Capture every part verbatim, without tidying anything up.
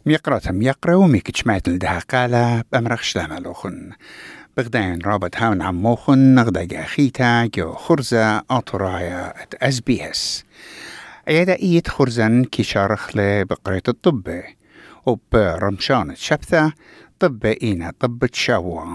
ميقراتم يقرأ وميكش ماتل دهقالة بأمرخش لاملوخن بغدين رابط هاون عموخن نغدا جاخيتا جو خرزة أطرايا ات اس بي اس ايدا ايت خرزن كي شارخ لبقرية الطب وبرمشان شبثة طب اينا طب تشاوا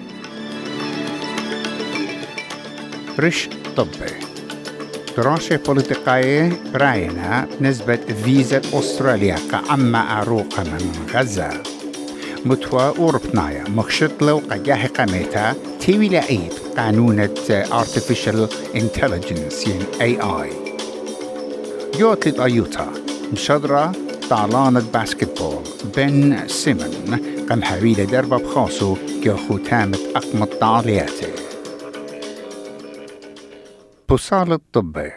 رش طب دراسة بوليتيقية براينا نسبة فيزا أستراليا كعما أروق من غزة متوى أوربنايا مخشطلو قجاه قميتا تيوي لأيد قانونة Artificial Intelligence ين إيه آي يوتلت أيوتا مشادرة طالانة باسكتبول بن سيمن قم حويلة دربة بخاصو جو ختامة أقم الطالياتي بوصال الطب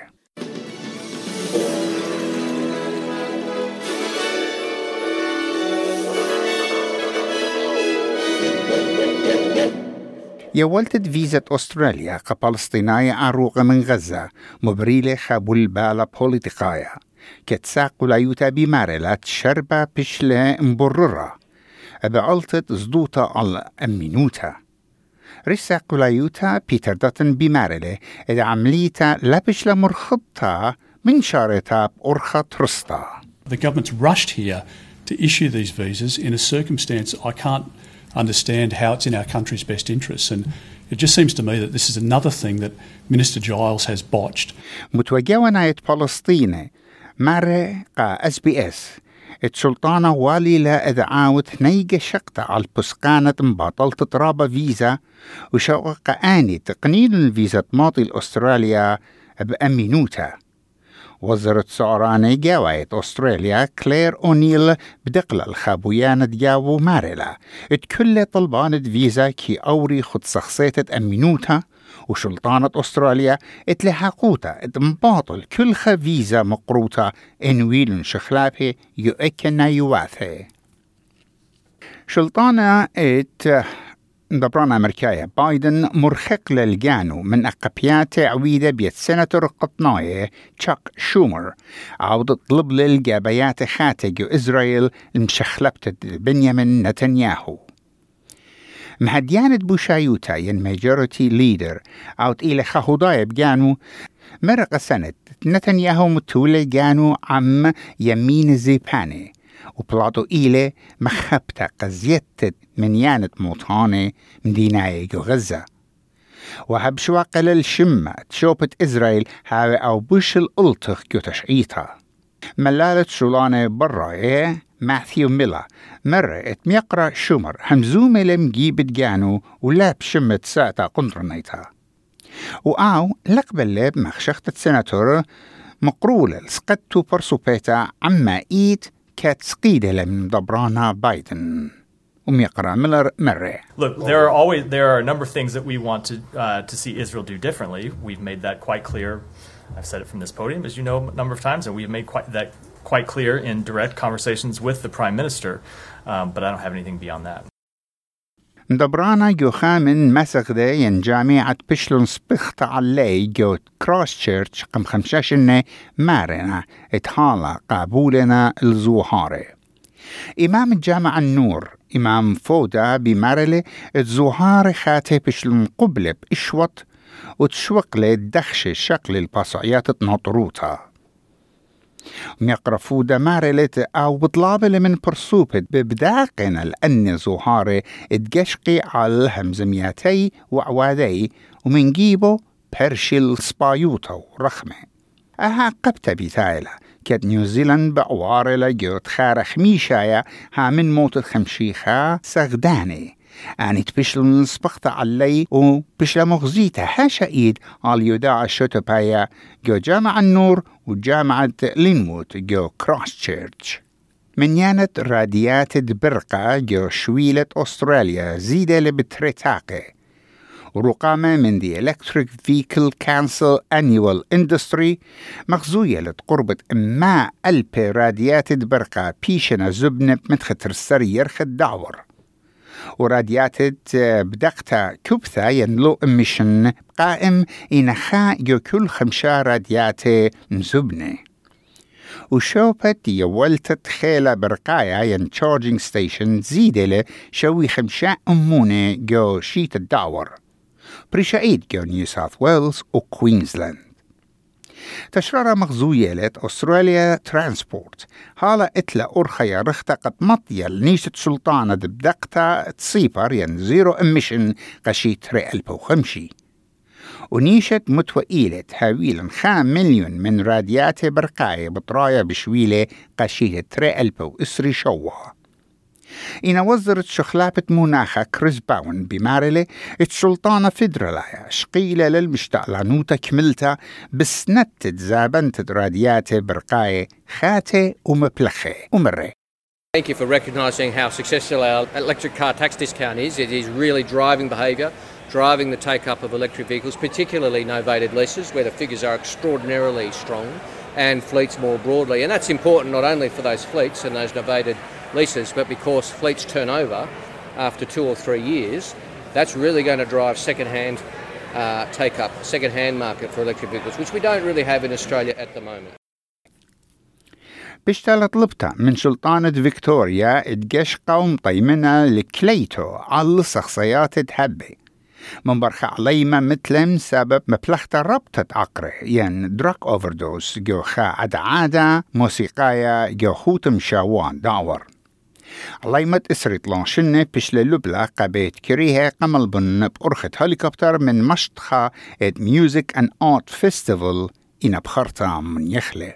يولتد فيزا أستراليا كبالستينية عروق من غزة مبريلة خابول بالا بوليتيقايا كتساق لايوتا بمارلات شربة بشلة مبررة بعلتت زدوتا على أمينوتا رسا قلايوتا بيتر داتن بمارلة إذا عمليتا لبشلة مرخبتا من شارتا بأرخة ترستا. The government's rushed here to issue these visas in a circumstance I can't understand how it's in our country's best interests, and it just seems to me that this is another thing that Minister Giles has botched. متوجهنا فلسطين مرة قا اس بي اس السلطانة واليلة إذا عاوت نيجة شقطة على البسقانة مباطلة ترابة فيزا وشوق آني تقنين الفيزا ماضي الأستراليا بأمينوتا وزارة سعراني جاوية أستراليا كلير أونيل بدقل الخابويانة دياو ماريلا اتكل طلبانة فيزا كي أوري خد شخصية أمينوتا وشلطانة أستراليا اتلحقوتا اتمباطل كل فيزا مقروطة انويل شخلابه يؤكنا يواثي شلطانة ات دبران أمريكايا بايدن مرخق للجانو من أقبيات عويدة بيت سناتور قطناية تشاك شومر عودة طلب للجابيات خاتج إسرائيل المشخلبت بنيامين نتنياهو مهديانة بوشايوتا ين ماجورتي ليدر عود إلى خهوداية بجانو مرق سنة نتنياهو متولي جانو عم يمين زيباني وبلاطو إيلي مخبتا قزيت من يانة موطاني من ديناية غزة وهب شواقل الشمة تشوبت إسرائيل هاوي أو بوش الألتخ جو تشعيتها ملالة شولانة برايه ماثيو ميلا مرة اتميقرأ شومر همزومة لمجيبت جانو ولا بشمة ساعتا قندرنيتها وآو لقبل لاب مخشخت السناتور مقرولة لسقدتو برسوبيتا عما إيت كاتسقيدة لمن دبرانا بايدن وميقرأ ميلر مرة. Look, there are always there are a number of things that we want to uh, to see Israel do differently. We've made that quite clear. I've said it from this podium, as you know, a number of times, and we've made quite that quite clear in direct conversations with the Prime Minister. Um, but I don't have anything beyond that. دبرانا جو خامن مسخدة ين جامعة بشلون سبخت علي جو كروس تشيرش قم خمشاشنة مارنا اتحالا قابولنا الزوهاري إمام الجامعة النور إمام فودا بمارلة الزوهاري خاتي بشلون قبلب إشوط وتشوق دخش شكل البصعيات تنطروتها ميقرفو دمارلت أو بطلابة من برسوبت ببداقنا لأن زوهاري اتقشقي على همزمياتي وعوادي ومن جيبو برشل سبايوتو رخمة أها قبت بثايلة كد نيوزيلاند بعوار لجوت خارخ ميشايا ها من موت الخمشيخة سغداني أني تبشل نسبقت علي وبشل مغزيته هاشايد على يداع الشوتبايا جو جامعة النور وجامعة لينوود جو كروس تشيرش من يانت راديات برقة جو شويلة أستراليا زيدة لبتريتاقي ورقامة من دي Electric Vehicle Council Annual Industry مخزوية لتقربة ما ألب راديات برقة بيشنا زبنة متختر السرير خد دعور ورادياتت بدقتا كبثة ينلو اميشن قائم إنخاء جو كل خمشة راديات مزبنة وشوبت يولتت خيلة برقايا ين تشارجينج ستيشن زيدلة شوي خمشاء أمونة جو شيت الدعور بريشايد جو نيو ساوث ويلز وكوينزلاند. تشرارة مغزوية أستراليا ترانسبورت هالا إتلا أرخيا رختا قد مطيل نيشت سلطانة بدقتا تصيبر ين زيرو اميشن قشيت رئلبو خمشي ونيشت متوئيلة هاويلا خام مليون من راديات برقاية بطرايا بشويلة قشيت رئلبو إسري شوها. إنا وزرت شخلابة مناخة كريس باون بمارلة السلطانة فيدرالايا شقيلة للمشتعلانوتا كملتا بسنتت زابنتت راديات برقاية خاتة ومبلخة ومرة. Thank you for recognising how successful our electric car tax discount is. It is really driving behaviour, driving the take-up of electric vehicles, particularly novated leases, where the figures are extraordinarily strong, and fleets more broadly. And that's important not only for those fleets and those novated leases, but because fleets turn over after two or three years, that's really going to drive second-hand uh, take-up, second-hand market for electric vehicles, which we don't really have in Australia at the moment. بشتالة طلبتا من سلطانة فيكتوريا اتقش قوم طيمنا لكليتو على شخصيات تهبي من برخ عليما مثلم سبب مبلغتا ربطة عقره ين دراك اوفردوس جو خا عدا عادة موسيقايا جو خوتم شاوان داور عليمة اسرت لانشنة بشل لبلا قبيت كريها قمل بن بأرخة هليكوبتر من مشتخة ات ميوزك ان آرت فيستيفال إنا بخرطة من يخلي.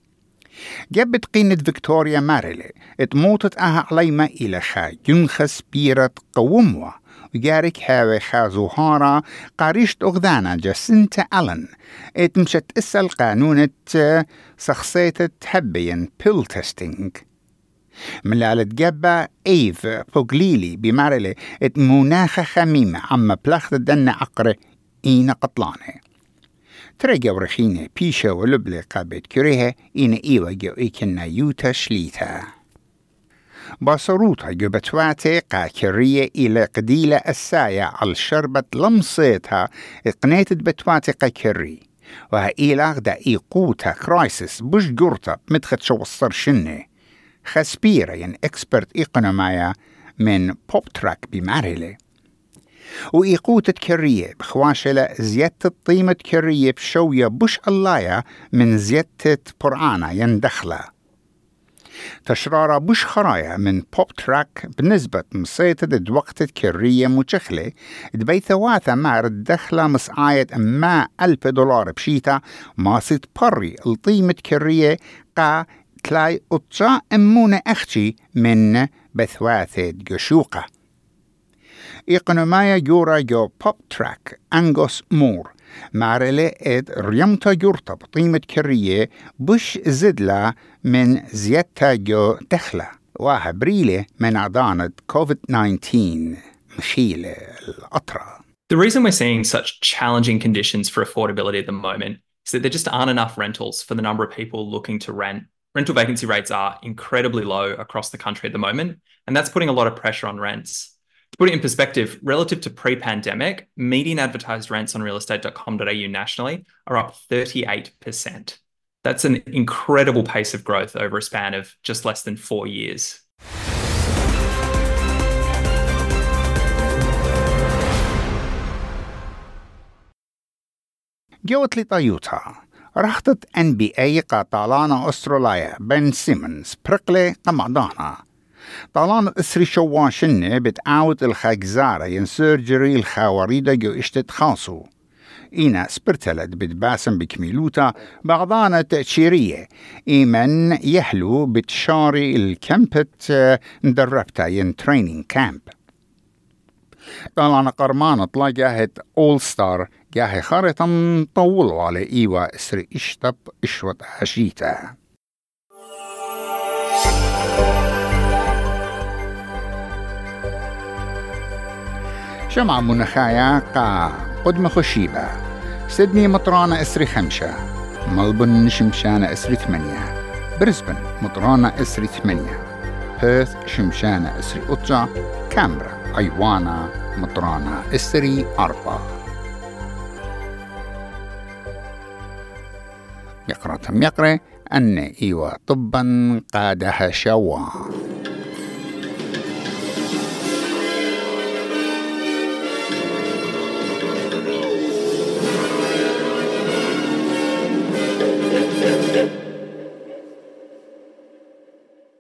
جابت قينة فيكتوريا ماريلي اتموتت اها عليما إلى خا ينخس بيرة قوموا وجارك هاوي خازوهارا قاريشت أغذانا جاسنتا ألن اتمشت اسأل قانونة شخصية تحبين بيل تيستينج ملالة جابا ايف بوغليلي بماريلي ات مناخة خميمة عما بلاخت دنا عقر اينا قطلانه ترجع ورخينة بيشا ولبلة قابت كريها إن إيوة جو إيكنا يوتا شليتا. باصروتا جو بتواتي قاكرية إلى قديلة الساية على شربة لمصيتها إقنيتت بتواتي قاكري وها إيلاغ دا إيقوتا كرايسيس بش جورتا مدخت شو الصرشنة خسبيرة ين إكسبرت إيقونومايا من بوب تراك بماريلي وإيقوتة كرية بخواشلة زيادة طيمة كرية بشوية بش اللايا من زيادة برعانة يندخلة تشرارة بش خرايا من بوب تراك بنسبة مصيتة دوقتة كرية مجخلة دبي ثواثة مارد دخلة مسعاية ما ألف دولار بشيتا ماسيت بري الطيمة كرية قا تلاي أطجا أمونة أختي من بثواثة جشوقة إيقونومايا جورا جو بوب تراك أنغوس مور مارلي إد ريمتا جورتا بطيمة كرية بش زدلا من زيادتا جو دخلة وهبريلة من عضانة كوفيد تسعة عشر مخيلة الأطرة. The reason we're seeing such challenging conditions for affordability at the moment is that there just aren't enough rentals for the number of people looking to rent. Rental vacancy rates are incredibly low across the country at the moment, and that's putting a lot of pressure on rents. To put it in perspective, relative to pre-pandemic, median advertised rents on real estate dot com dot a u nationally are up thirty-eight percent. That's an incredible pace of growth over a span of just less than four years. جوت لي طيوتا رحتت ان بي اي قاطالانا استراليا بن سيمنز برقلي قمعدانا طالان اسري شواشنة بتعاود الخاكزارة ين سيرجري الخاوريدة جو اشتت خاصو إينا سبرتلت بتباسم بكميلوتا بعضانة تأشيرية إيمن يحلو بتشاري الكامبت ندربتا ين ترينينج كامب طالان قرمان طلا جاهت أول ستار جاهي خارطا طولوا على إيوا اسري اشتب اشوت عشيتا شمع منخايا قا قدم خشيبة سيدني مطرانة اسري خمسة ملبن شمشانة اسري ثمانية بريسبن مطرانة اسري ثمانية بيرث شمشانة اسري أطجع كامبرا أيوانا مطرانة اسري أربعة. يقرأ تم يقرأ أن إيوة طبا قادها شوا.